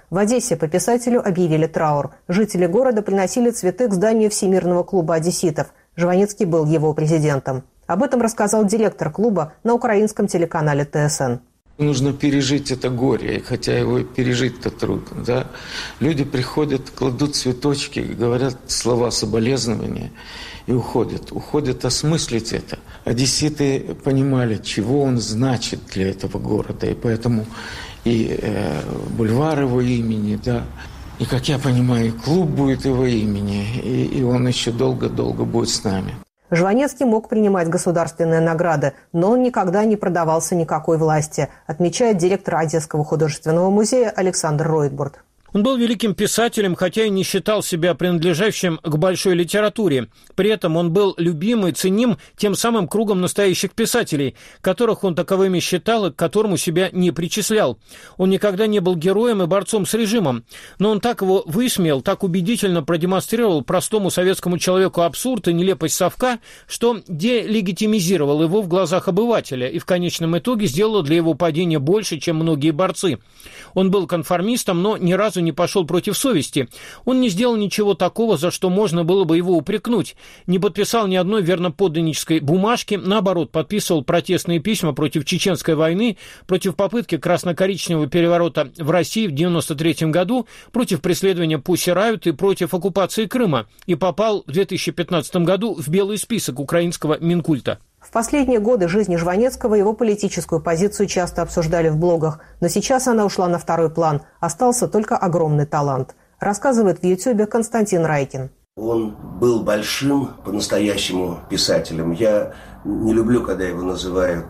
В Одессе по писателю объявили траур. Жители города приносили цветы к зданию Всемирного клуба одесситов. Жванецкий был его президентом. Об этом рассказал директор клуба на украинском телеканале Тэ Эс Эн. Нужно пережить это горе, хотя его пережить-то трудно. Да? Люди приходят, кладут цветочки, говорят слова соболезнования и уходят. Уходят осмыслить это. Одесситы понимали, чего он значит для этого города, и поэтому и э, бульвар его имени, да, и, как я понимаю, клуб будет его имени, и, и он еще долго-долго будет с нами. Жванецкий мог принимать государственные награды, но он никогда не продавался никакой власти, отмечает директор Одесского художественного музея Александр Ройтбурд. Он был великим писателем, хотя и не считал себя принадлежащим к большой литературе. При этом он был любим и ценим тем самым кругом настоящих писателей, которых он таковыми считал и к которому себя не причислял. Он никогда не был героем и борцом с режимом, но он так его высмеял, так убедительно продемонстрировал простому советскому человеку абсурд и нелепость совка, что делегитимизировал его в глазах обывателя и в конечном итоге сделал для его падения больше, чем многие борцы. Он был конформистом, но ни разу не пошел против совести. Он не сделал ничего такого, за что можно было бы его упрекнуть. Не подписал ни одной верноподданнической бумажки, наоборот, подписывал протестные письма против Чеченской войны, против попытки красно-коричневого переворота в России в девяносто третьем году, против преследования Пусси Райот и против оккупации Крыма, и попал в две тысячи пятнадцатом году в белый список украинского Минкульта. В последние годы жизни Жванецкого его политическую позицию часто обсуждали в блогах, но сейчас она ушла на второй план. Остался только огромный талант. Рассказывает в Ютьюбе Константин Райкин. Он был большим по-настоящему писателем. Я не люблю, когда его называют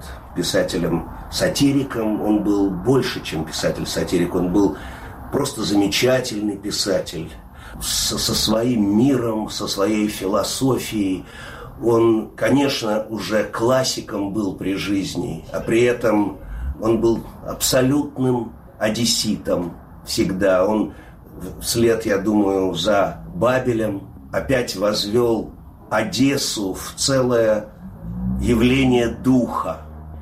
писателем-сатириком. Он был больше, чем писатель-сатирик. Он был просто замечательный писатель со, со своим миром, со своей философией. Он, конечно, уже классиком был при жизни, а при этом он был абсолютным одесситом всегда. Он вслед, я думаю, за Бабелем опять возвел Одессу в целое явление духа.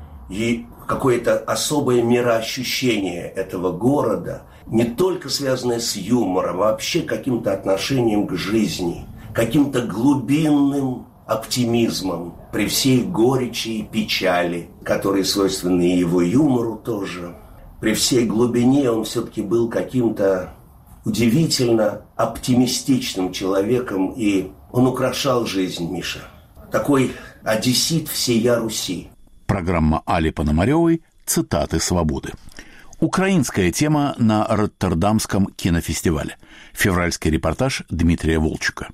И какое-то особое мироощущение этого города, не только связанное с юмором, а вообще каким-то отношением к жизни, каким-то глубинным оптимизмом при всей горечи и печали, которые свойственны его юмору тоже. При всей глубине он все-таки был каким-то удивительно оптимистичным человеком, и он украшал жизнь, Миша. Такой одессит всея Руси. Программа Али Пономаревой «Цитаты свободы». Украинская тема на Роттердамском кинофестивале. Февральский репортаж Дмитрия Волчика.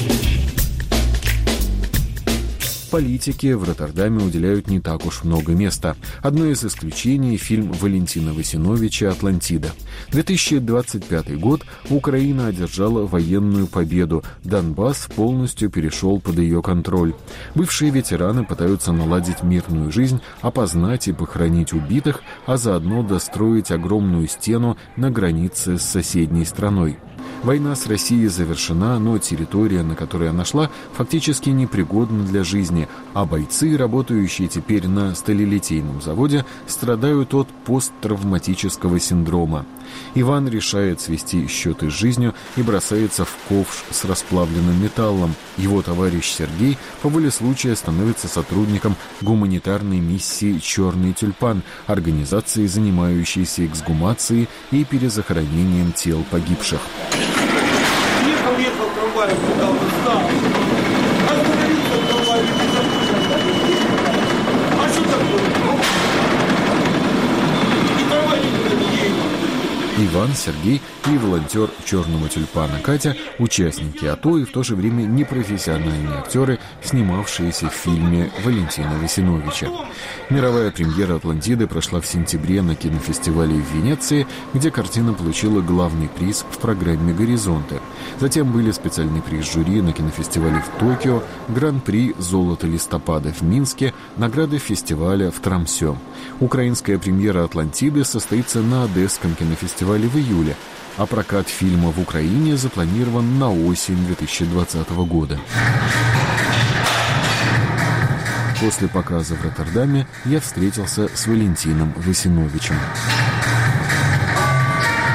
Политике в Роттердаме уделяют не так уж много места. Одно из исключений – фильм Валентина Васиновича «Атлантида». две тысячи двадцать пятый год Украина одержала военную победу. Донбасс полностью перешел под ее контроль. Бывшие ветераны пытаются наладить мирную жизнь, опознать и похоронить убитых, а заодно достроить огромную стену на границе с соседней страной. Война с Россией завершена, но территория, на которой она шла, фактически непригодна для жизни, а бойцы, работающие теперь на сталелитейном заводе, страдают от посттравматического синдрома. Иван решает свести счеты с жизнью и бросается в ковш с расплавленным металлом. Его товарищ Сергей по воле случая становится сотрудником гуманитарной миссии «Черный тюльпан», организации, занимающейся эксгумацией и перезахоронением тел погибших. Ехал, ехал трамваем, куда он встал. Остановился трамвай, а что такое? И трамвай никуда не едет. Иван, Сергей и волонтер «Черного тюльпана» Катя – участники АТО и в то же время непрофессиональные актеры, снимавшиеся в фильме Валентина Васиновича. Мировая премьера «Атлантиды» прошла в сентябре на кинофестивале в Венеции, где картина получила главный приз в программе «Горизонты». Затем были специальный приз жюри на кинофестивале в Токио, гран-при «Золото листопада» в Минске, награды фестиваля в Тромсе. Украинская премьера «Атлантиды» состоится на Одесском кинофестивале в июле, а прокат фильма в Украине запланирован на осень две тысячи двадцатого года. После показа в Роттердаме я встретился с Валентином Васиновичем.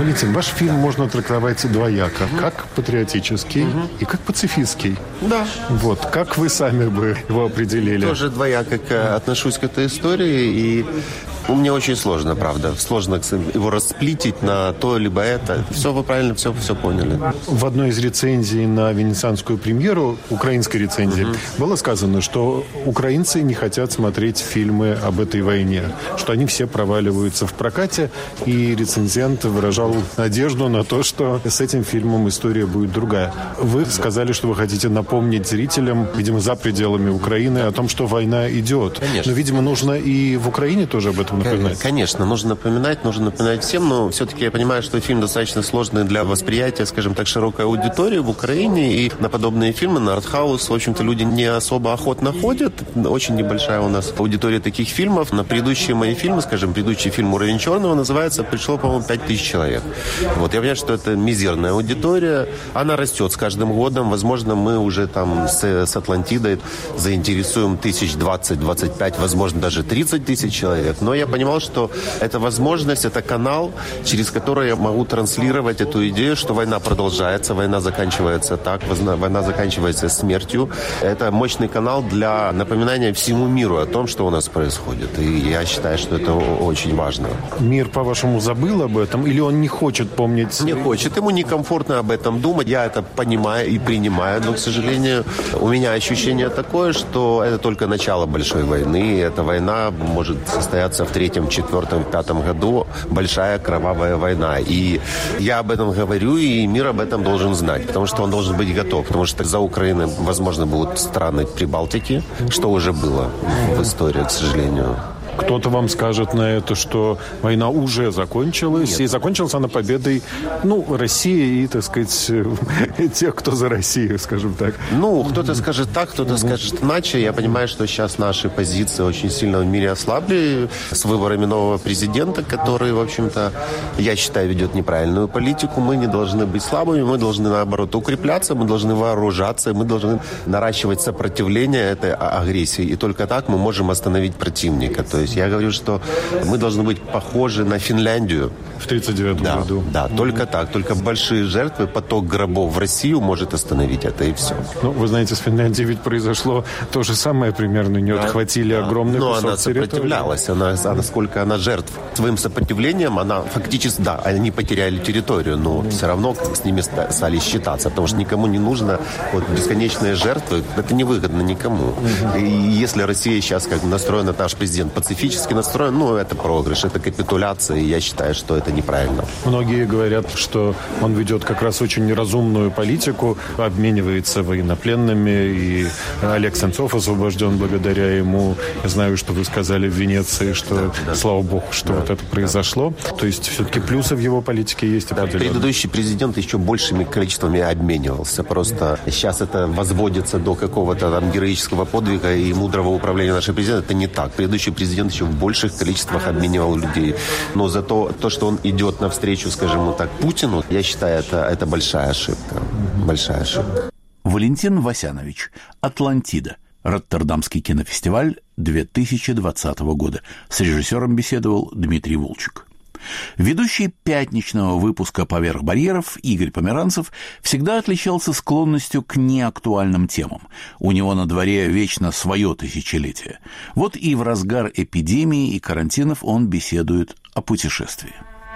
Валентин, ваш фильм можно трактовать двояко. Угу. Как патриотический угу. и как пацифистский. Да. Вот. Как вы сами бы его определили? Тоже двояко отношусь к этой истории, и мне очень сложно, правда. Сложно его расплитить на то либо это. Все вы правильно, все, все поняли. В одной из рецензий на венецианскую премьеру, украинской рецензии, угу. было сказано, что украинцы не хотят смотреть фильмы об этой войне, что они все проваливаются в прокате, и рецензент выражал надежду на то, что с этим фильмом история будет другая. Вы сказали, что вы хотите напомнить зрителям, видимо, за пределами Украины, о том, что война идет. Конечно. Но, видимо, нужно и в Украине тоже об этом напоминать. Конечно, нужно напоминать, нужно напоминать всем, но все-таки я понимаю, что фильм достаточно сложный для восприятия, скажем так, широкой аудитории в Украине, и на подобные фильмы, на артхаус, в общем-то, люди не особо охотно ходят. Очень небольшая у нас аудитория таких фильмов. На предыдущие мои фильмы, скажем, предыдущий фильм «Уровень черного» называется, пришло, по-моему, пять тысяч человек. Вот, я понимаю, что это мизерная аудитория, она растет с каждым годом. Возможно, мы уже там с, с «Атлантидой» заинтересуем тысяч двадцать, двадцать пять, возможно, даже тридцать тысяч человек. Но я понимал, что это возможность, это канал, через который я могу транслировать эту идею, что война продолжается, война заканчивается так, война заканчивается смертью. Это мощный канал для напоминания всему миру о том, что у нас происходит. И я считаю, что это очень важно. Мир, по-вашему, забыл об этом? Или он не хочет помнить? Не хочет. Ему некомфортно об этом думать. Я это понимаю и принимаю. Но, к сожалению, у меня ощущение такое, что это только начало большой войны. Эта война может состояться в третьем, четвертом, пятом году. Большая кровавая война. И я об этом говорю, и мир об этом должен знать. Потому что он должен быть готов. Потому что за Украиной, возможно, будут страны Прибалтики, что уже было в истории, к сожалению. Кто-то вам скажет на это, что война уже закончилась, Нет. и закончилась она победой, ну, России и, так сказать, тех, кто за Россию, скажем так. Ну, кто-то скажет так, кто-то скажет иначе. Я понимаю, что сейчас наши позиции очень сильно в мире ослабли с выборами нового президента, который, в общем-то, я считаю, ведет неправильную политику. Мы не должны быть слабыми, мы должны, наоборот, укрепляться, мы должны вооружаться, мы должны наращивать сопротивление этой агрессии. И только так мы можем остановить противника. То есть я говорю, что мы должны быть похожи на Финляндию. В тридцать девятом да, году. Да, mm-hmm. только так. Только большие жертвы, поток гробов в Россию может остановить это, и все. Ну, вы знаете, с Финляндией ведь произошло то же самое примерно. Не да, отхватили да. огромный Но кусок она сопротивлялась. Она, она, сколько она жертв. Своим сопротивлением она фактически, да, они потеряли территорию, но mm-hmm. все равно с ними стали считаться, потому что никому не нужно вот, бесконечные жертвы. Это невыгодно никому. Mm-hmm. И если Россия сейчас как настроена, наш президент пацифически настроен, ну, это проигрыш, это капитуляция, и я считаю, что это неправильно. Многие говорят, что он ведет как раз очень неразумную политику, обменивается военнопленными, и Олег Сенцов освобожден благодаря ему. Я знаю, что вы сказали в Венеции, что, да, да. слава богу, что да, вот это произошло. Да. То есть все-таки плюсы в его политике есть да, определенно. Предыдущий президент еще большими количествами обменивался. Просто сейчас это возводится до какого-то там героического подвига и мудрого управления нашего президента. Это не так. Предыдущий президент еще в больших количествах обменивал людей. Но зато то, что он идет навстречу, скажем так, Путину, я считаю, это, это большая ошибка. Большая ошибка. Валентин Васянович. «Атлантида». Роттердамский кинофестиваль две тысячи двадцатого года. С режиссером беседовал Дмитрий Вулчик. Ведущий пятничного выпуска «Поверх барьеров» Игорь Померанцев всегда отличался склонностью к неактуальным темам. У него на дворе вечно свое тысячелетие. Вот и в разгар эпидемии и карантинов он беседует о путешествии.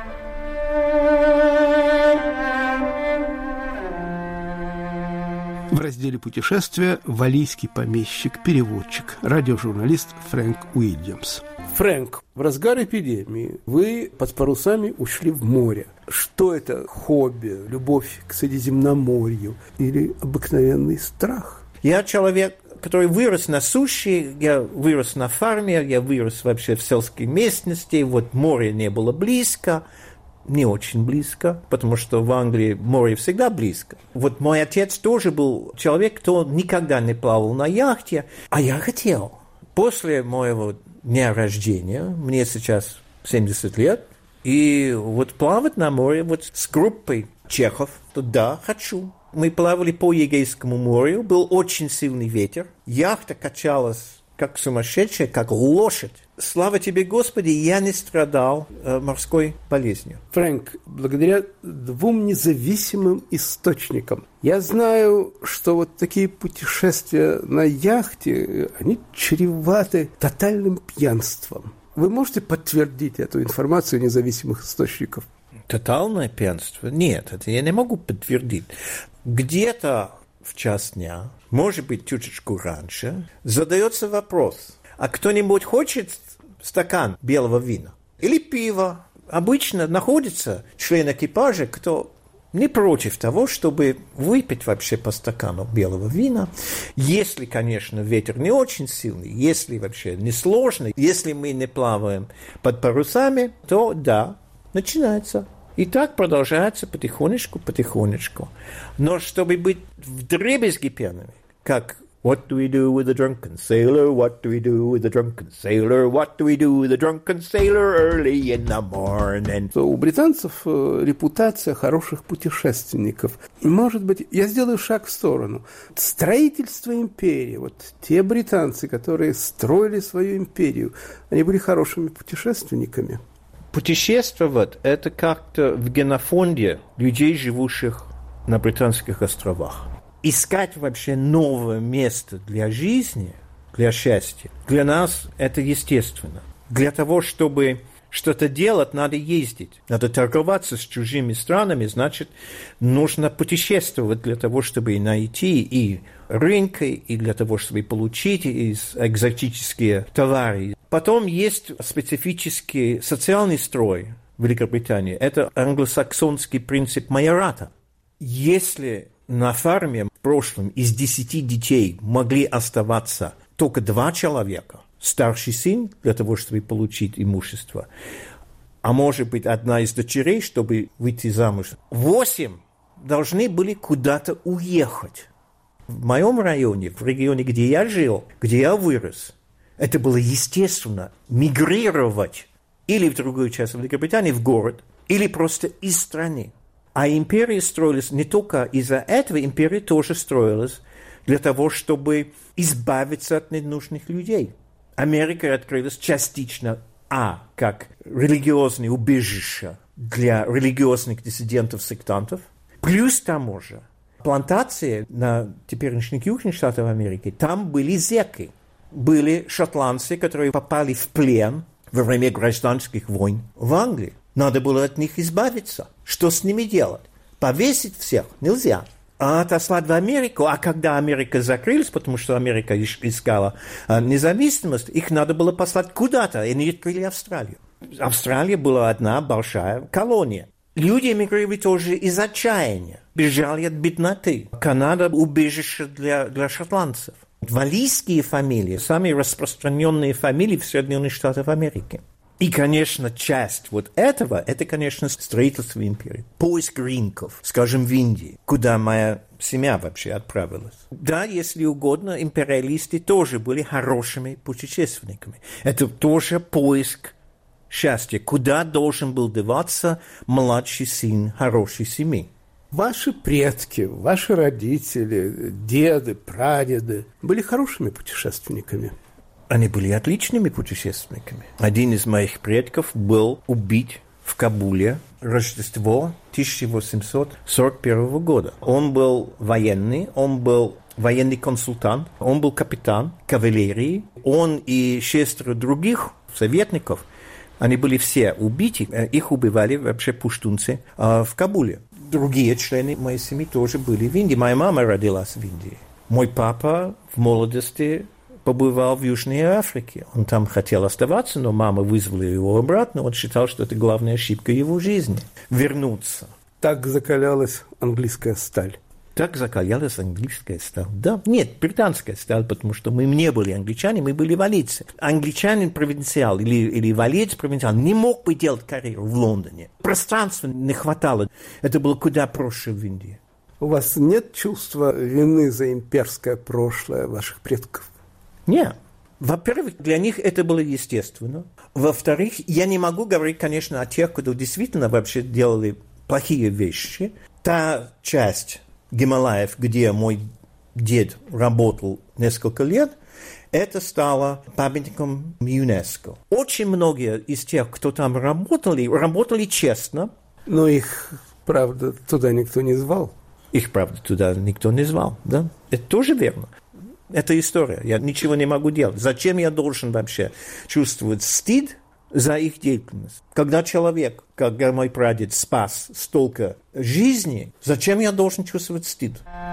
В разделе «Путешествия» валлийский помещик, переводчик, радиожурналист Фрэнк Уильямс. Фрэнк, в разгар эпидемии вы под парусами ушли в море. Что это? Хобби, любовь к Средиземноморью или обыкновенный страх? Я человек, который вырос на суше, я вырос на фарме, я вырос вообще в сельской местности, вот море не было близко. Не очень близко, потому что в Англии море всегда близко. Вот мой отец тоже был человек, кто никогда не плавал на яхте, а я хотел. После моего дня рождения, мне сейчас семьдесят лет, и вот плавать на море вот с группой чехов, то да, хочу. Мы плавали по Эгейскому морю, был очень сильный ветер, яхта качалась как сумасшедшая, как лошадь. слава тебе, Господи, я не страдал э, морской болезнью. Фрэнк, благодаря двум независимым источникам, я знаю, что вот такие путешествия на яхте, они чреваты тотальным пьянством. Вы можете подтвердить эту информацию независимых источников? Тотальное пьянство? Нет, это я не могу подтвердить. Где-то в час дня, может быть, чуточку раньше, задается вопрос, а кто-нибудь хочет стакан белого вина или пива? Обычно находится член экипажа, кто не против того, чтобы выпить вообще по стакану белого вина. Если, конечно, ветер не очень сильный, если вообще не сложный, если мы не плаваем под парусами, то да, начинается. И так продолжается потихонечку, потихонечку. Но чтобы быть вдребезги пьяными, как What do we do with a drunken sailor? What do we do with a drunken sailor? What do we do with a drunken sailor early in the morning? У британцев репутация хороших путешественников. Может быть, я сделаю шаг в сторону. Строительство империи. Вот те британцы, которые строили свою империю, они были хорошими путешественниками. Путешествовать – это как-то в генофонде людей, живущих на Британских островах. Искать вообще новое место для жизни, для счастья, для нас это естественно. Для того, чтобы что-то делать, надо ездить. Надо торговаться с чужими странами, значит, нужно путешествовать для того, чтобы найти и рынки, и для того, чтобы получить экзотические товары. Потом есть специфический социальный строй в Великобритании. Это англосаксонский принцип майората. Если на фарме в прошлом из десяти детей могли оставаться только два человека, старший сын для того, чтобы получить имущество, а может быть одна из дочерей, чтобы выйти замуж, восемь должны были куда-то уехать. В моем районе, в регионе, где я жил, где я вырос, это было естественно мигрировать или в другую часть Великобритании, в город, или просто из страны. А империя строилась не только из-за этого, империя тоже строилась для того, чтобы избавиться от ненужных людей. Америка открылась частично, а, как религиозное убежище для религиозных диссидентов-сектантов, плюс тому же плантации на теперешних южных штатах Америки, там были зеки, были шотландцы, которые попали в плен во время гражданских войн в Англии. Надо было от них избавиться. Что с ними делать? Повесить всех нельзя. А отослать в Америку, а когда Америка закрылась, потому что Америка искала независимость, их надо было послать куда-то, и они открыли Австралию. Австралия была одна большая колония. Люди эмигрировали тоже из отчаяния, бежали от бедноты. Канада – убежище для, для шотландцев. Валлийские фамилии – самые распространенные фамилии в Соединенных Штатах Америки. И, конечно, часть вот этого – это, конечно, строительство империи. Поиск рынков, скажем, в Индии, куда моя семья вообще отправилась. Да, если угодно, империалисты тоже были хорошими путешественниками. Это тоже поиск счастья. Куда должен был деваться младший сын хорошей семьи? Ваши предки, ваши родители, деды, прадеды были хорошими путешественниками. Они были отличными путешественниками. Один из моих предков был убит в Кабуле Рождество тысяча восемьсот сорок первого года. Он был военный, он был военный консультант, он был капитан кавалерии. Он и шестеро других советников, они были все убиты, их убивали вообще пуштунцы в Кабуле. Другие члены моей семьи тоже были в Индии. Моя мама родилась в Индии. Мой папа в молодости побывал в Южной Африке. Он там хотел оставаться, но мама вызвала его обратно. Он считал, что это главная ошибка его жизни – вернуться. Так закалялась английская сталь. Так закалялась английская сталь, да. Нет, британская сталь, потому что мы не были англичане, мы были валийцы. Англичанин-провинциал или, или валиец-провинциал не мог бы делать карьеру в Лондоне. Пространства не хватало. Это было куда проще в Индии. У вас нет чувства вины за имперское прошлое ваших предков? Нет. Во-первых, для них это было естественно. Во-вторых, я не могу говорить, конечно, о тех, кто действительно вообще делали плохие вещи. Та часть Гималаев, где мой дед работал несколько лет, это стало памятником ЮНЕСКО. Очень многие из тех, кто там работали, работали честно. Но их, правда, туда никто не звал. Их, правда, туда никто не звал, да? Это тоже верно. Это история. Я ничего не могу делать. Зачем я должен вообще чувствовать стыд за их деятельность? Когда человек, как мой прадед, спас столько жизней, зачем я должен чувствовать стыд?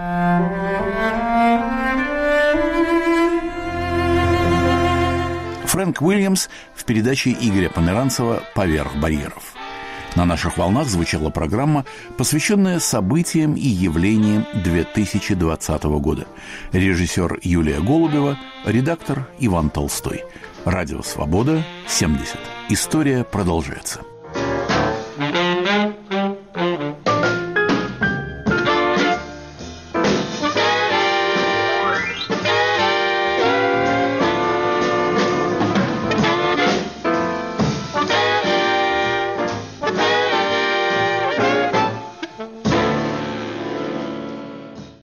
Фрэнк Уильямс в передаче Игоря Померанцева «Поверх барьеров». На наших волнах звучала программа, посвященная событиям и явлениям две тысячи двадцатого года. Режиссер Юлия Голубева, редактор Иван Толстой. Радио «Свобода», семьдесят. История продолжается.